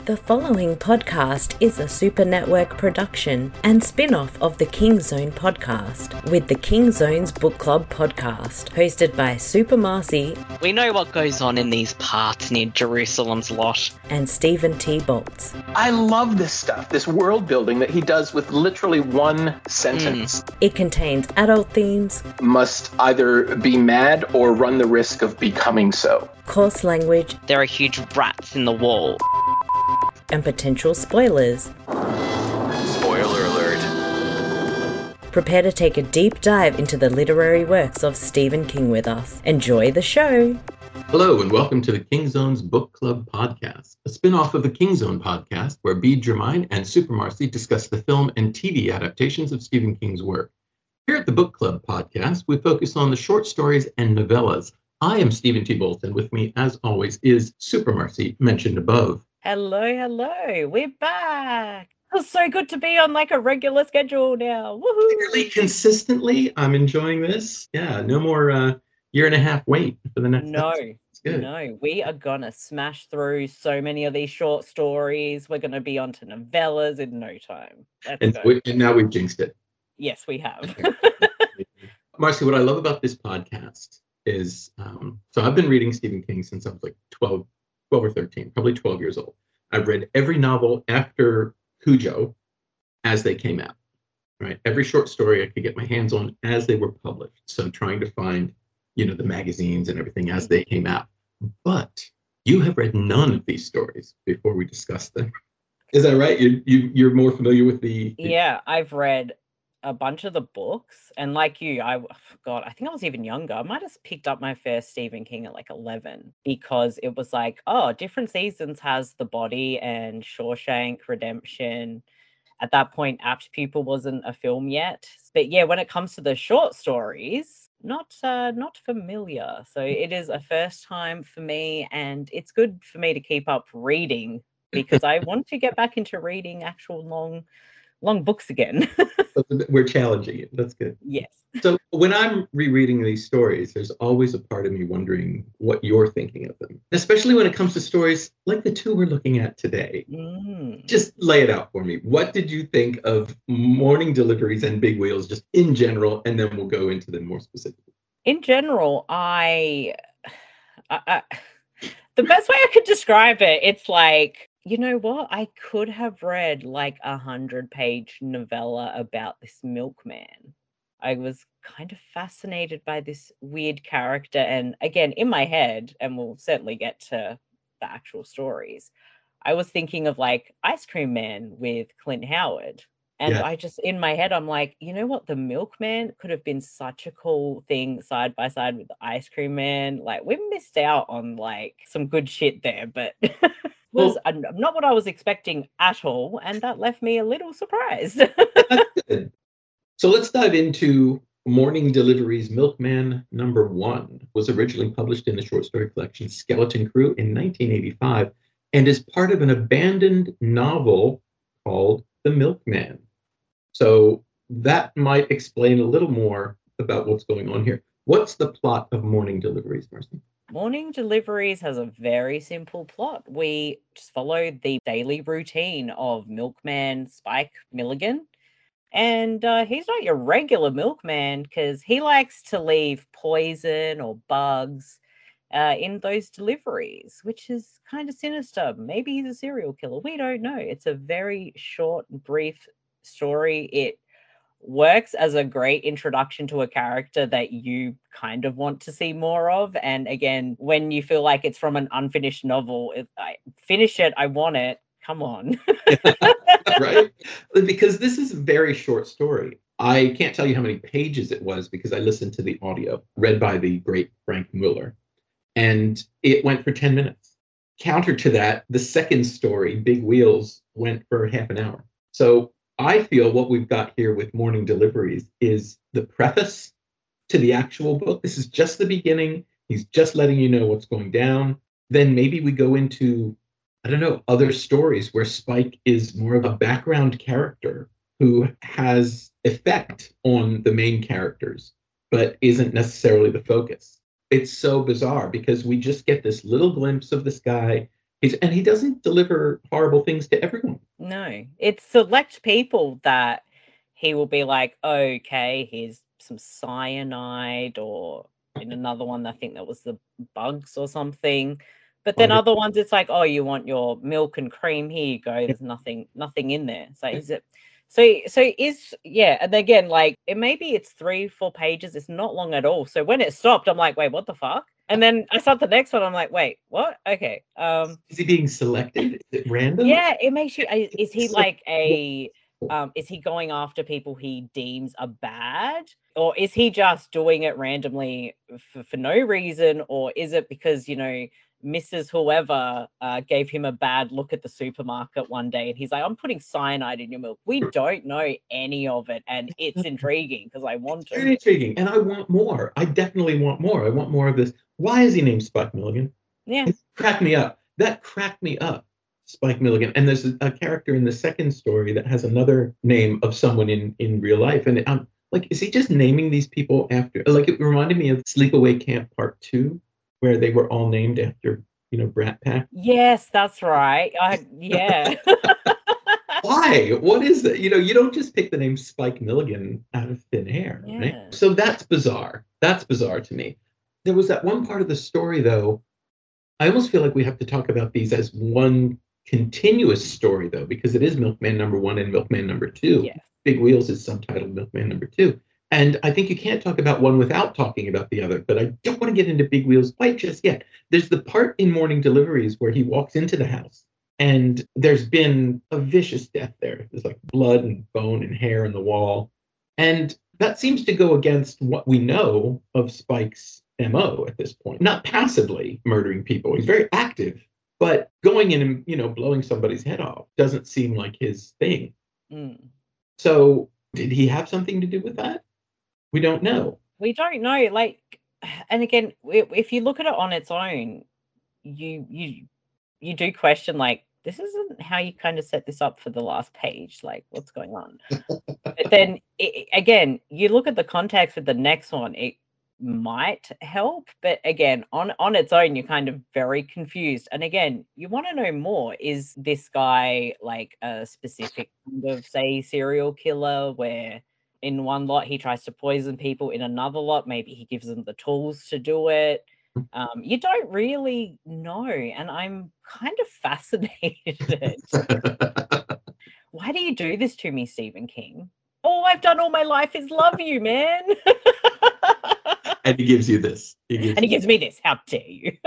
The following podcast is a Super Network production and spin-off of the King Zone podcast, with the King Zone's Book Club podcast, hosted by Super Marcy. We know what goes on in these parts near Jerusalem's lot. And Stephen T. Bolts. I love this stuff, this world building that he does with literally one sentence. It contains adult themes, must either be mad or run the risk of becoming so. Coarse language, there are huge rats in the wall, and potential spoilers. Spoiler alert. Prepare to take a deep dive into the literary works of Stephen King with us. Enjoy the show. Hello, and welcome to the King Zone's Book Club podcast, a spin-off of the King Zone podcast, where Bede Germain and Super Marcy discuss the film and TV adaptations of Stephen King's work. Here at the Book Club podcast, we focus on the short stories and novellas. I am Stephen T. Bolton. With me, as always, is Super Marcy, mentioned above. Hello. We're back. It's so good to be on like a regular schedule now. Woohoo! Fairly consistently, I'm enjoying this. Yeah, no more year and a half wait for the next episode. No, we are gonna smash through so many of these short stories. We're gonna be onto novellas in no time. And now we've jinxed it. Yes, we have. Marcy, what I love about this podcast is, so I've been reading Stephen King since I was like 12 or 13, probably 12 years old. I've read every novel after Cujo as they came out, right? Every short story I could get my hands on as they were published. So I'm trying to find, the magazines and everything as they came out. But you have read none of these stories before we discuss them. Is that right? You're more familiar with the... Yeah, I've read a bunch of the books, and like you, I think I was even younger. I might have picked up my first Stephen King at like 11, because it was like, different seasons has The Body and Shawshank Redemption. At that point, Apt Pupil wasn't a film yet, but yeah, when it comes to the short stories, not familiar. So it is a first time for me, and it's good for me to keep up reading, because I want to get back into reading actual long books again. We're challenging it. That's good. Yes. So when I'm rereading these stories, there's always a part of me wondering what you're thinking of them, especially when it comes to stories like the two we're looking at today. Just lay it out for me. What did you think of Morning Deliveries and Big Wheels, just in general, and then we'll go into them more specifically. In general, I the best way I could describe it, it's like, you know what? I could have read like 100-page novella about this milkman. I was kind of fascinated by this weird character. And again, in my head, and we'll certainly get to the actual stories, I was thinking of like Ice Cream Man with Clint Howard. And I just, in my head, I'm like, you know what? The milkman could have been such a cool thing side by side with the Ice Cream Man. Like, we missed out on like some good shit there, but... was not what I was expecting at all, and that left me a little surprised. So let's dive into Morning Deliveries. Milkman number 1 was originally published in the short story collection Skeleton Crew in 1985 and is part of an abandoned novel called The Milkman. So that might explain a little more about what's going on here. What's the plot of Morning Deliveries, Marcy? Morning Deliveries has a very simple plot. We just follow the daily routine of milkman Spike Milligan. And he's not your regular milkman, because he likes to leave poison or bugs in those deliveries, which is kind of sinister. Maybe he's a serial killer. We don't know. It's a very short, brief story. It works as a great introduction to a character that you kind of want to see more of. And again, when you feel like it's from an unfinished novel, I finish it, I want it. Come on. Right? Because this is a very short story. I can't tell you how many pages it was because I listened to the audio read by the great Frank Mueller, and it went for 10 minutes. Counter to that, the second story, Big Wheels, went for half an hour. So I feel what we've got here with Morning Deliveries is the preface to the actual book. This is just the beginning. He's just letting you know what's going down. Then maybe we go into, other stories where Spike is more of a background character who has effect on the main characters, but isn't necessarily the focus. It's so bizarre because we just get this little glimpse of this guy. And he doesn't deliver horrible things to everyone. No, it's select people that he will be like, okay, here's some cyanide, or in another one, I think that was the bugs or something. But then other ones, it's like, oh, you want your milk and cream? Here you go. There's nothing in there. So is it? Yeah, and again, like maybe it's 3-4 pages. It's not long at all. So when it stopped, I'm like, wait, what the fuck? And then I start the next one. I'm like, wait, what? Okay. Is he being selected? Is it random? Yeah, it makes you. Is he like a? Is he going after people he deems are bad, or is he just doing it randomly for no reason, or is it because Mrs. Whoever gave him a bad look at the supermarket one day, and he's like, "I'm putting cyanide in your milk." We don't know any of it, and it's intriguing because I want Very intriguing, and I want more. I definitely want more. I want more of this. Why is he named Spike Milligan? Yeah, It cracked me up. That cracked me up, Spike Milligan. And there's a character in the second story that has another name of someone in real life, and I'm like, is he just naming these people after? Like, it reminded me of Sleepaway Camp Part 2, where they were all named after Brat Pack. yes, that's right. Yeah. Why? What is that? You don't just pick the name Spike Milligan out of thin air, right? Yeah. So that's bizarre. That's bizarre to me. There was that one part of the story, though. I almost feel like we have to talk about these as one continuous story, though, because it is Milkman #1 and Milkman #2. Yes. Big Wheels is subtitled Milkman #2. And I think you can't talk about one without talking about the other, but I don't want to get into Big Wheels quite just yet. There's the part in Morning Deliveries where he walks into the house, and there's been a vicious death there. There's like blood and bone and hair in the wall. And that seems to go against what we know of Spike's MO at this point. Not passively murdering people. He's very active, but going in and, blowing somebody's head off doesn't seem like his thing. Mm. So did he have something to do with that? We don't know. We don't know. Like, and again, if you look at it on its own, you do question, like, this isn't how you kind of set this up for the last page. Like, what's going on? But then again, you look at the context with the next one, it might help. But again, on its own, you're kind of very confused. And again, you want to know more. Is this guy like a specific kind of, say, serial killer where in one lot he tries to poison people, in another lot maybe he gives them the tools to do it? You don't really know, and I'm kind of fascinated. Why do you do this to me, Stephen King? All I've done all my life is love you, man. And he gives you this. And he gives me this. How dare you?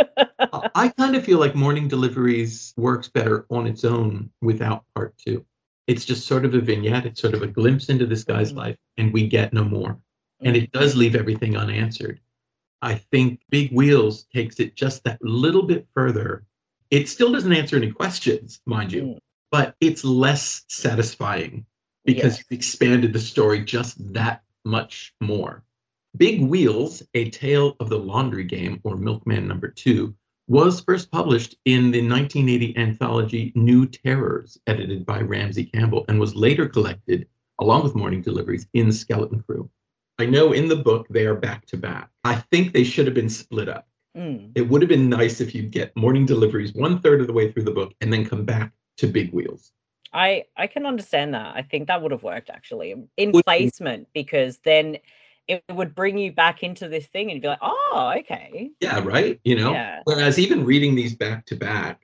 I kind of feel like Morning Deliveries works better on its own without part 2. It's just sort of a vignette. It's sort of a glimpse into this guy's life, and we get no more. And it does leave everything unanswered. I think Big Wheels takes it just that little bit further. It still doesn't answer any questions, mind you, but it's less satisfying because you've expanded the story just that much more. Big Wheels, A Tale of the Laundry Game, or Milkman #2, was first published in the 1980 anthology New Terrors, edited by Ramsey Campbell, and was later collected, along with Morning Deliveries, in Skeleton Crew. I know in the book they are back to back. I think they should have been split up. It would have been nice if you'd get Morning Deliveries 1/3 of the way through the book and then come back to Big Wheels. I can understand that. I think that would have worked actually in placement, because then it would bring you back into this thing and you'd be like, oh, okay. Yeah, right? Yeah. Whereas even reading these back to back,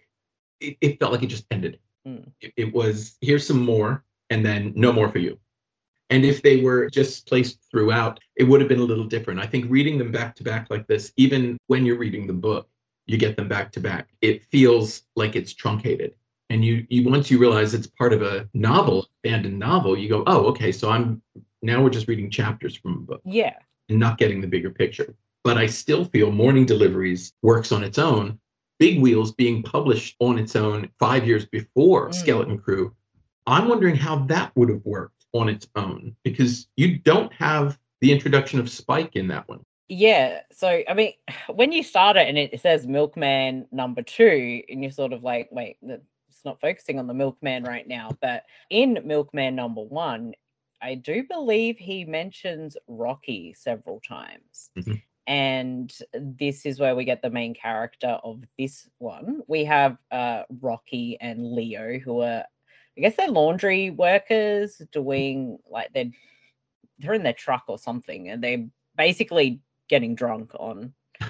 it felt like it just ended. It was, here's some more, and then no more for you. And if they were just placed throughout, it would have been a little different. I think reading them back to back like this, even when you're reading the book, you get them back to back. It feels like it's truncated. And you once you realize it's part of a novel, abandoned novel, you go, oh, okay, so now we're just reading chapters from a book. Yeah. And not getting the bigger picture. But I still feel Morning Deliveries works on its own. Big Wheels being published on its own 5 years before Skeleton Crew, I'm wondering how that would have worked on its own, because you don't have the introduction of Spike in that one. Yeah. So, I mean, when you start it and it says Milkman #2, and you're sort of like, wait, it's not focusing on the Milkman right now. But in Milkman #1, I do believe he mentions Rocky several times. And this is where we get the main character of this one. We have Rocky and Leo, who are, I guess, they're laundry workers doing like they're in their truck or something, and they're basically getting drunk on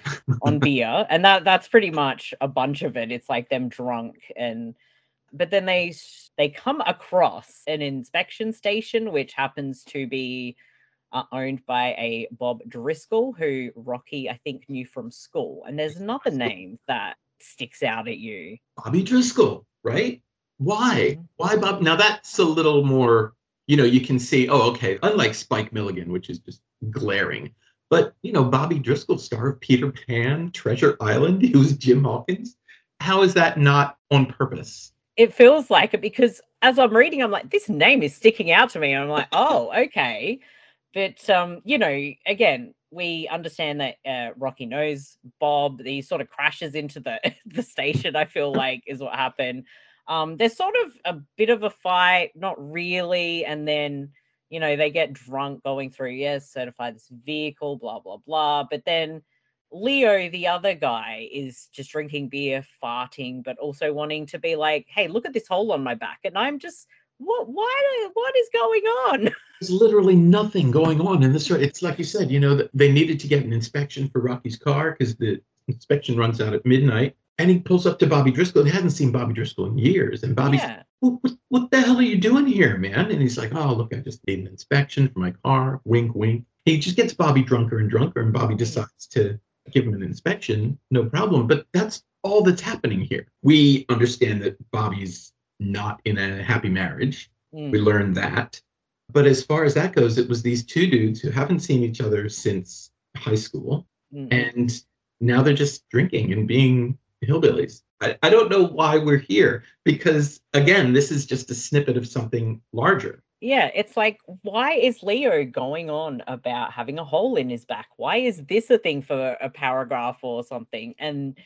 beer, and that's pretty much a bunch of it. It's like them drunk, but then they come across an inspection station, which happens to be owned by a Bob Driscoll, who Rocky, I think, knew from school. And there's another name that sticks out at you. Bobby Driscoll, right? Why? Why Bob? Now that's a little more, you can see, oh, okay, unlike Spike Milligan, which is just glaring. But, Bobby Driscoll, star of Peter Pan, Treasure Island, he was Jim Hawkins. How is that not on purpose? It feels like it, because as I'm reading, I'm like, this name is sticking out to me. And I'm like, oh, okay. But, again, we understand that Rocky knows Bob. He sort of crashes into the station, I feel like, is what happened. There's sort of a bit of a fight, not really. And then, they get drunk going through, yes, certify this vehicle, blah, blah, blah. But then Leo, the other guy, is just drinking beer, farting, but also wanting to be like, hey, look at this hole on my back. And I'm just... what is going on? There's literally nothing going on in this. It's like you said, they needed to get an inspection for Rocky's car because the inspection runs out at midnight. And he pulls up to Bobby Driscoll. He hasn't seen Bobby Driscoll in years. And Bobby's like, what the hell are you doing here, man? And he's like, oh, look, I just need an inspection for my car. Wink, wink. He just gets Bobby drunker and drunker, and Bobby decides to give him an inspection. No problem. But that's all that's happening here. We understand that Bobby's not in a happy marriage. We learned that. But as far as that goes, it was these two dudes who haven't seen each other since high school. And now they're just drinking and being hillbillies. I don't know why we're here, because, again, this is just a snippet of something larger. Yeah, it's like, why is Leo going on about having a hole in his back? Why is this a thing for a paragraph or something? And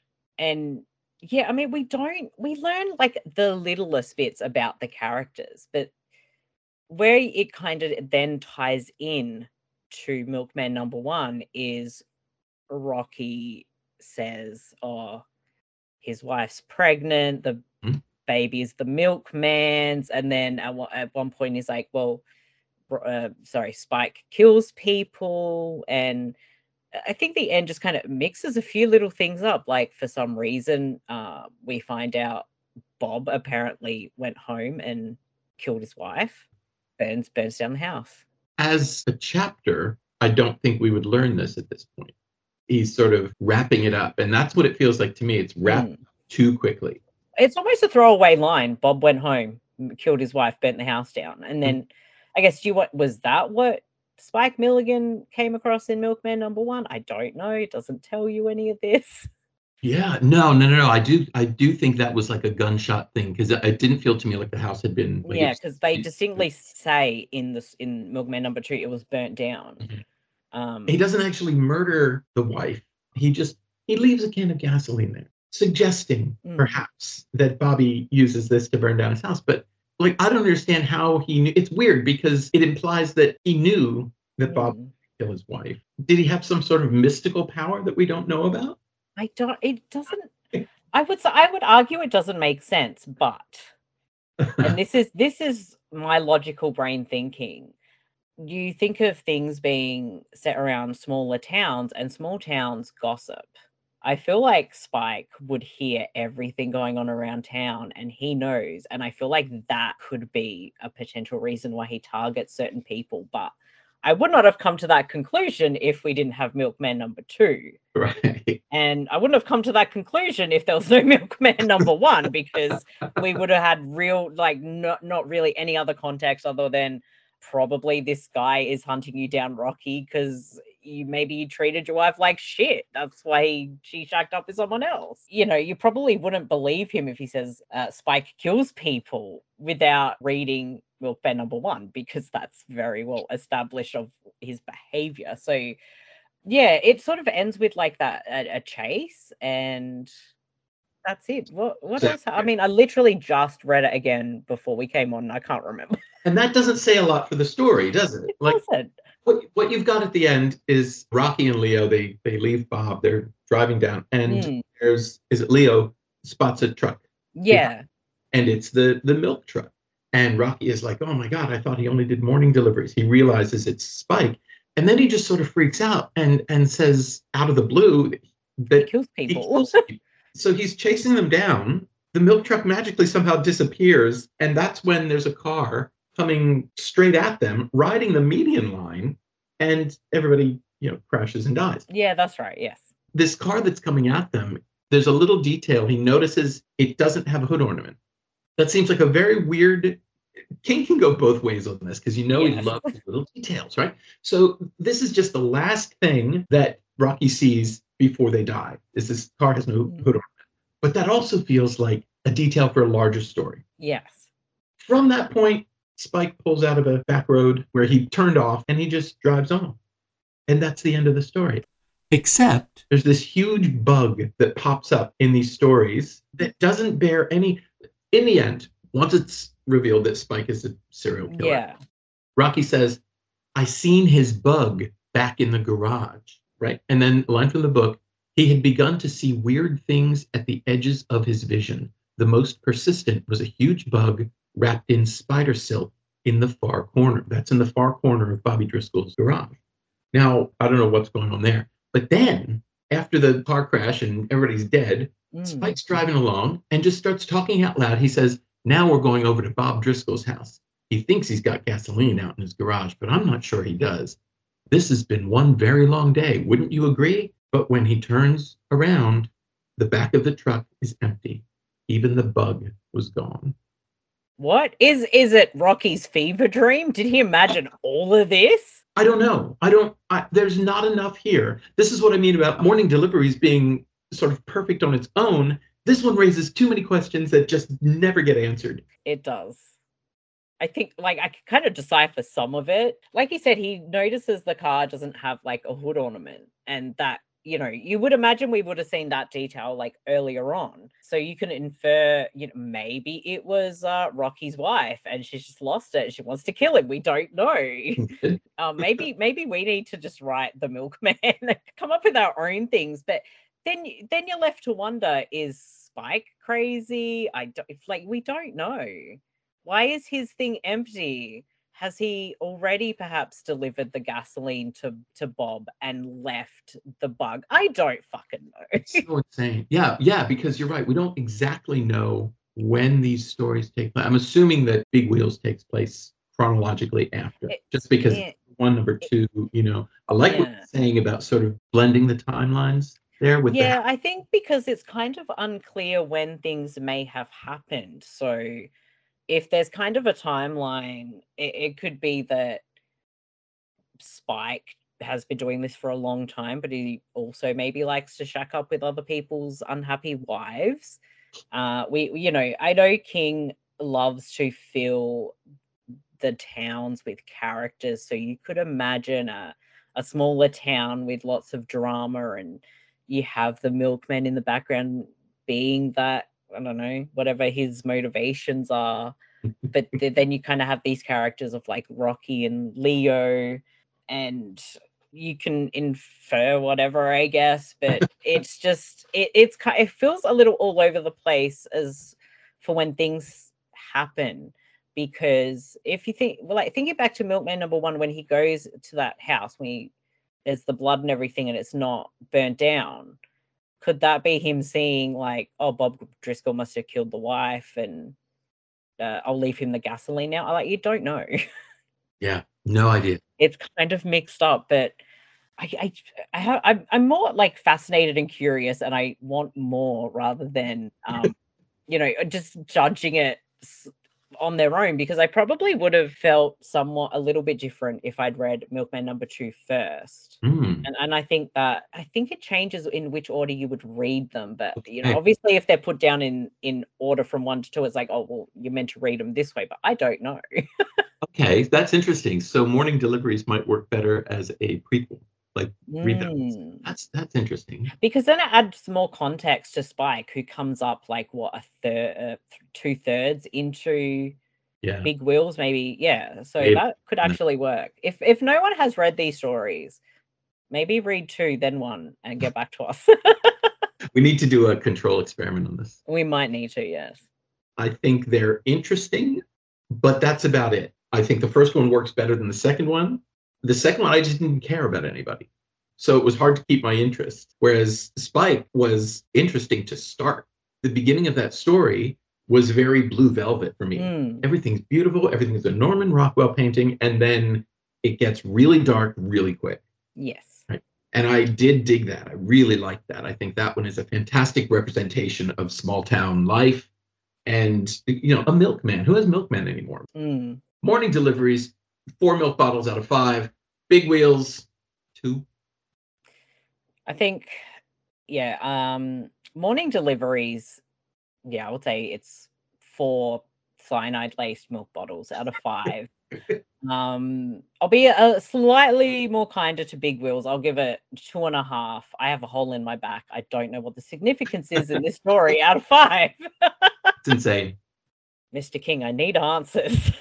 yeah, I mean, we learn like the littlest bits about the characters, but where it kind of then ties in to Milkman number 1 is Rocky says, oh, his wife's pregnant, the baby is the milkman's, and then at one point he's like, well, Spike kills people, and I think the end just kind of mixes a few little things up. Like, for some reason, we find out Bob apparently went home and killed his wife, burns down the house. As a chapter, I don't think we would learn this at this point. He's sort of wrapping it up, and that's what it feels like to me. It's wrapped too quickly. It's almost a throwaway line. Bob went home, killed his wife, burnt the house down. And then, I guess, was that what Spike Milligan came across in Milkman number 1? I don't know. It doesn't tell you any of this. Yeah, no. I do think that was like a gunshot thing, because it didn't feel to me like the house had been. Like, yeah, because they distinctly say in Milkman number 2 it was burnt down. He doesn't actually murder the wife. He leaves a can of gasoline there, suggesting perhaps that Bobby uses this to burn down his house. But like, I don't understand how he knew. It's weird because it implies that he knew that Bob would kill his wife. Did he have some sort of mystical power that we don't know about? It doesn't. I would argue it doesn't make sense, but and this is my logical brain thinking. You think of things being set around smaller towns, and small towns gossip. I feel like Spike would hear everything going on around town, and he knows. And I feel like that could be a potential reason why he targets certain people. But I would not have come to that conclusion if we didn't have Milkman number 2. Right. And I wouldn't have come to that conclusion if there was no Milkman number 1, because we would have had real, like, not really any other context other than probably this guy is hunting you down, Rocky, because you treated your wife like shit. That's why she shacked up with someone else. You probably wouldn't believe him if he says Spike kills people without reading Milkman number 1, because that's very well established of his behavior. So yeah, it sort of ends with like that, a chase, and That's it. What So- else? I mean, I literally just read it again before we came on. And I can't remember. And that doesn't say a lot for the story, does it? Like, Listen, what you've got at the end is Rocky and Leo, they leave Bob, they're driving down, and is it Leo spots a truck, yeah, and it's the milk truck. And Rocky is like, oh my God, I thought he only did morning deliveries. He realizes it's Spike. And then he just sort of freaks out and says out of the blue that kills he people. kills people. So he's chasing them down. The milk truck magically somehow disappears. And that's when there's a car coming straight at them, riding the median line, and everybody, crashes and dies. Yeah, that's right. Yes. This car that's coming at them, there's a little detail. He notices it doesn't have a hood ornament. That seems like a very weird. King can go both ways on this because he Yes. loves little details, right? So this is just the last thing that Rocky sees before they die. Is this car has no hood ornament. But that also feels like a detail for a larger story. Yes. From that point, Spike pulls out of a back road where he turned off and he just drives on. And that's the end of the story. Except there's this huge bug that pops up in these stories that doesn't bear any. In the end, once it's revealed that Spike is a serial killer, Yeah. Rocky says, I seen his bug back in the garage, right? And then a line from the book, he had begun to see weird things at the edges of his vision. The most persistent was a huge bug wrapped in spider silk in the far corner. That's in the far corner of Bobby Driscoll's garage. Now, I don't know what's going on there. But then, after the car crash and everybody's dead, Spike's driving along and just starts talking out loud. He says, now we're going over to Bob Driscoll's house. He thinks he's got gasoline out in his garage, but I'm not sure he does. This has been one very long day. Wouldn't you agree? But when he turns around, the back of the truck is empty. Even the bug was gone. What is it? Rocky's fever dream? Did he imagine all of this? I don't know. There's not enough here. This is what I mean about morning deliveries being sort of perfect on its own. This one raises too many questions that just never get answered. It does. I think, I can kind of decipher some of it. Like he said, he notices the car doesn't have, a hood ornament. And that, you would imagine we would have seen that detail, earlier on. So you can infer, maybe it was Rocky's wife and she's just lost it. She wants to kill him. We don't know. Maybe we need to just write the milkman and come up with our own things. But then you're left to wonder, is Spike crazy? We don't know. Why is his thing empty? Has he already perhaps delivered the gasoline to Bob and left the bug? I don't fucking know. It's so insane. Yeah, because you're right. We don't exactly know when these stories take place. I'm assuming that Big Wheels takes place chronologically after, just because one, number two, I like what you're saying about sort of blending the timelines there with that. I think because it's kind of unclear when things may have happened. So if there's kind of a timeline, it could be that Spike has been doing this for a long time, but he also maybe likes to shack up with other people's unhappy wives. I know King loves to fill the towns with characters, so you could imagine a smaller town with lots of drama, and you have the milkman in the background being that, I don't know, whatever his motivations are. But then you kind of have these characters of Rocky and Leo, and you can infer whatever, I guess. But it's just, it feels a little all over the place as for when things happen. Because if you think, thinking back to Milkman #1, when he goes to that house, there's the blood and everything and it's not burnt down. Could that be him seeing Bob Driscoll must have killed the wife and I'll leave him the gasoline now? You don't know. Yeah, no idea. It's kind of mixed up, but I'm more fascinated and curious, and I want more rather than just judging it on their own, because I probably would have felt somewhat a little bit different if I'd read Milkman #2 first. And I think it changes in which order you would read them, but obviously if they're put down in order from 1 to 2, it's you're meant to read them this way, but I don't know. Okay, that's interesting. So morning deliveries might work better as a prequel. Like read that. Mm. That's interesting. Because then it adds more context to Spike, who comes up like what, a third, 2/3 into Yeah. Big Wheels, maybe. Yeah, so Maybe. that could actually work. If no one has read these stories, maybe read 2, then 1, and get back to us. We need to do a control experiment on this. We might need to, yes. I think they're interesting, but that's about it. I think the first one works better than the second one. The second one, I just didn't care about anybody. So it was hard to keep my interest. Whereas Spike was interesting to start. The beginning of that story was very Blue Velvet for me. Everything's beautiful. Everything's a Norman Rockwell painting. And then it gets really dark really quick. Yes. Right? And I did dig that. I really liked that. I think that one is a fantastic representation of small town life. And, you know, a milkman. Who has milkmen anymore? Morning deliveries, 4 milk bottles out of 5. Big Wheels, 2. I think, yeah, morning deliveries, yeah, I would say it's 4 cyanide-laced milk bottles out of 5. I'll be slightly more kinder to Big Wheels. I'll give it 2.5. I have a hole in my back. I don't know what the significance is in this story out of 5. It's insane. Mr. King, I need answers.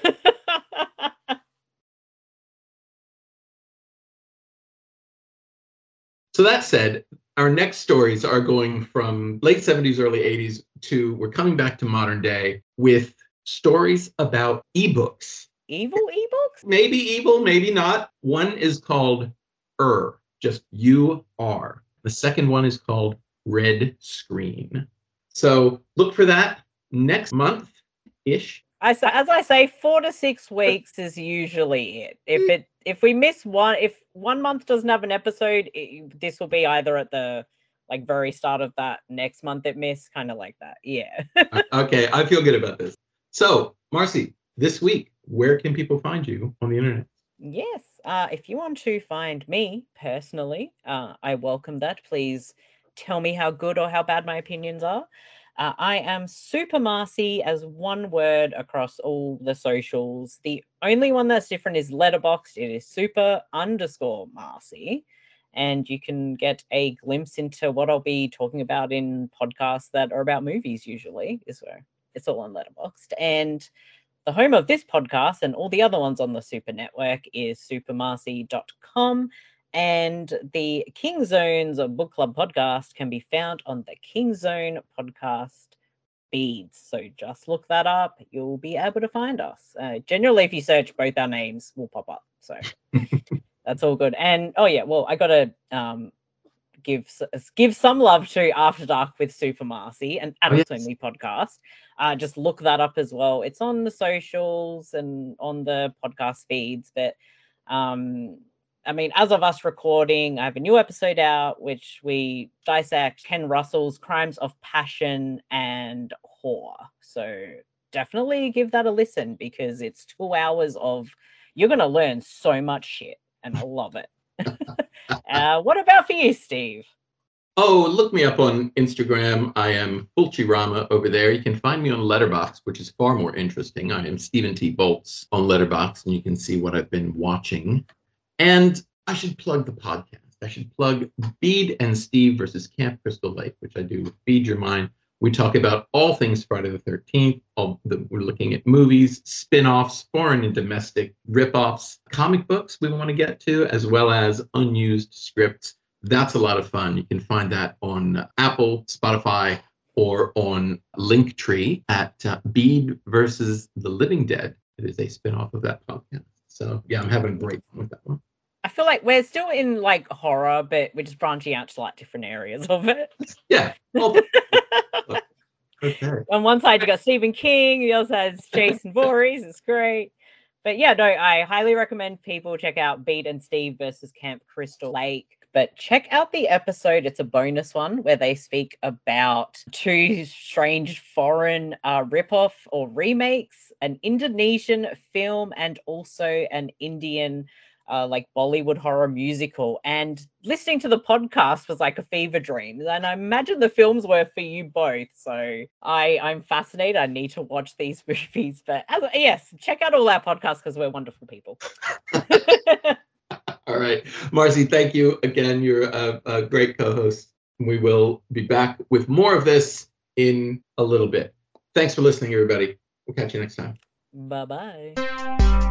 So that said, our next stories are going from late 70s, early 80s to we're coming back to modern day with stories about ebooks. Evil ebooks? Maybe evil, maybe not. One is called just U-R. The second one is called Red Screen. So look for that next month-ish. As I say, 4 to 6 weeks is usually it. If we miss one, if 1 month doesn't have an episode, this will be either at the like very start of that next month it missed, kind of like that. Yeah. Okay, I feel good about this. So, Marcy, this week, where can people find you on the internet? Yes. If you want to find me personally, I welcome that. Please tell me how good or how bad my opinions are. I am Super Marcy as one word across all the socials. The only one that's different is Letterboxd. It is super_Marcy. And you can get a glimpse into what I'll be talking about in podcasts that are about movies, usually, is where it's all on Letterboxd. And the home of this podcast and all the other ones on the Super Network is supermarcy.com. And the King Zone's book club podcast can be found on the King Zone podcast feeds. So just look that up. You'll be able to find us. Generally, if you search both our names, we'll pop up. So that's all good. And oh yeah, well, I got to give some love to After Dark with Super Marcy, an adults only podcast. Just look that up as well. It's on the socials and on the podcast feeds. But I mean, as of us recording, I have a new episode out, which we dissect Ken Russell's Crimes of Passion and Whore. So definitely give that a listen, because it's 2 hours of, you're going to learn so much shit, and I love it. What about for you, Steve? Oh, look me up on Instagram. I am Fulchirama over there. You can find me on Letterboxd, which is far more interesting. I am Stephen T. Bolts on Letterboxd, and you can see what I've been watching. And I should plug the podcast. I should plug Bede and Steve versus Camp Crystal Lake, which I do with Feed Your Mind. We talk about all things Friday the 13th. We're looking at movies, spin-offs, foreign and domestic rip-offs, comic books we want to get to, as well as unused scripts. That's a lot of fun. You can find that on Apple, Spotify, or on Linktree at Bede versus the Living Dead. It is a spin-off of that podcast. So yeah, I'm having a great fun with that one. I feel like we're still in like horror, but we're just branching out to like different areas of it. Yeah. Well, okay. On one side you got Stephen King, the other side is Jason Voorhees. It's great. But yeah, no, I highly recommend people check out Bede and Steve versus Camp Crystal Lake. But check out the episode. It's a bonus one where they speak about 2 strange foreign ripoff or remakes, an Indonesian film and also an Indian like Bollywood horror musical. And listening to the podcast was like a fever dream. And I imagine the films were for you both. So I'm fascinated. I need to watch these movies. But yes, check out all our podcasts because we're wonderful people. All right. Marcy, thank you again. You're a great co-host. We will be back with more of this in a little bit. Thanks for listening, everybody. We'll catch you next time. Bye-bye.